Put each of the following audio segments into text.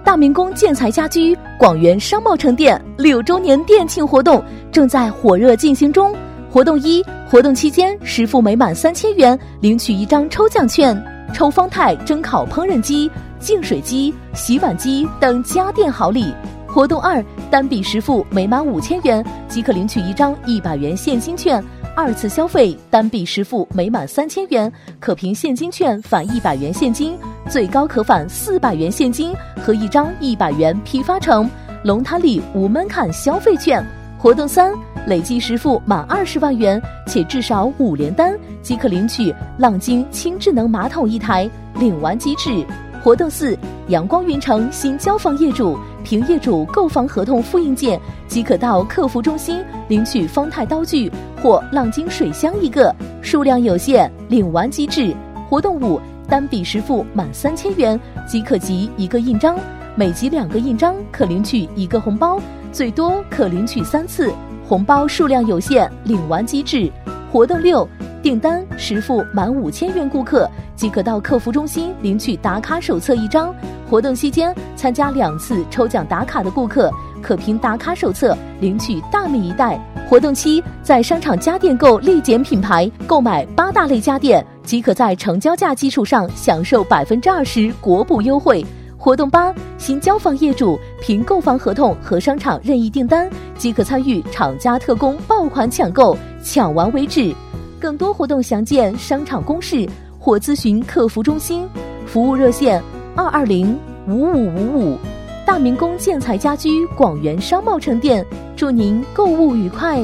大明宫建材家居广元商贸城店6周年店庆活动正在火热进行中。活动1，活动期间实付每满3000元领取1张抽奖券，抽方太蒸烤烹饪机、净水机、洗碗机等家电好礼。活动2，单笔实付每满5000元即可领取1张100元现金券，2次消费单笔实付每满3000元可凭现金券返100元现金，最高可返400元现金和1张100元批发成龙潭里无门槛消费券。活动3，累计实付满20万元且至少5连单即可领取浪晶轻智能马桶1台，领完即止。活动4，阳光云城新交房业主凭业主购房合同复印件即可到客服中心领取方太刀具或浪晶水箱1个，数量有限，领完即止。活动5，单笔实付满3000元即可集1个印章，每集2个印章可领取1个红包，最多可领取3次，红包数量有限，领完即止。活动6，订单实付满5000元顾客即可到客服中心领取打卡手册1张，活动期间参加2次抽奖打卡的顾客可凭打卡手册领取大米1袋。活动7，在商场家电购立减品牌购买8大类家电即可在成交价基础上享受20%国补优惠。活动8，新交房业主凭购房合同和商场任意订单即可参与厂家特供爆款抢购，抢完为止。更多活动详见商场公示或咨询客服中心，服务热线220-5555。大明宫建材家居广元商贸城店，祝您购物愉快。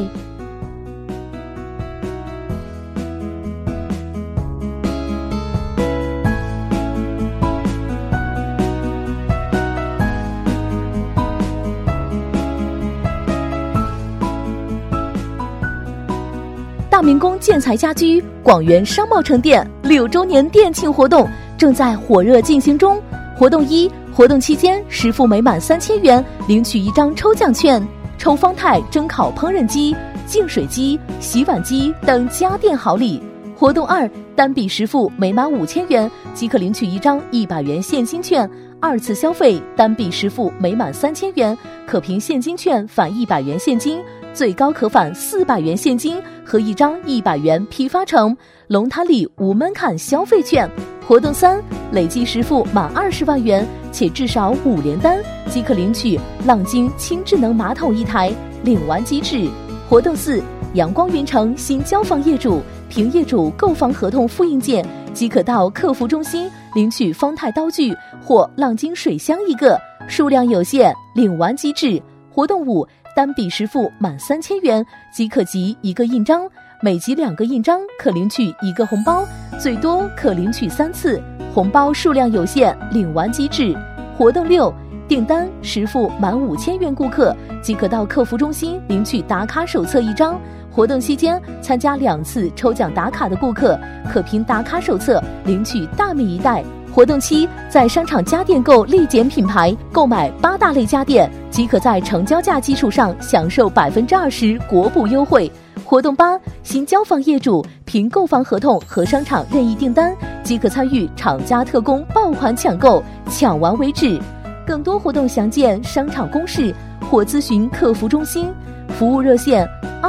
大明宫建材家居广元商贸城店6周年店庆活动正在火热进行中。活动1，活动期间实付每满3000元领取1张抽奖券，抽方太蒸烤烹饪机、净水机、洗碗机等家电好礼。活动2，单笔实付每满5000元即可领取1张100元现金券，2次消费单笔实付每满3000元可凭现金券返100元现金，最高可返400元现金和1张100元批发成龙潭里无门槛消费券。活动3，累计实付满20万元且至少5连单即可领取浪晶轻智能马桶1台，领完即止。活动4，阳光云城新交房业主凭业主购房合同复印件即可到客服中心领取方太刀具或浪晶水箱1个，数量有限，领完即止。活动5，单笔实付满3000元即可集1个印章，每集2个印章可领取1个红包，最多可领取3次，红包数量有限，领完即止。活动6，订单实付满5000元顾客即可到客服中心领取打卡手册1张，活动期间参加2次抽奖打卡的顾客可凭打卡手册领取大米1袋。活动7，在商场家电购立减品牌购买8大类家电即可在成交价基础上享受20%国补优惠。活动8，新交房业主凭购房合同和商场任意订单即可参与厂家特供爆款抢购，抢完为止。更多活动详见商场公示或咨询客服中心，服务热线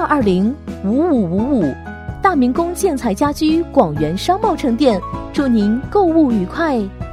220-5555。大明宫建材家居广元商贸城店，祝您购物愉快。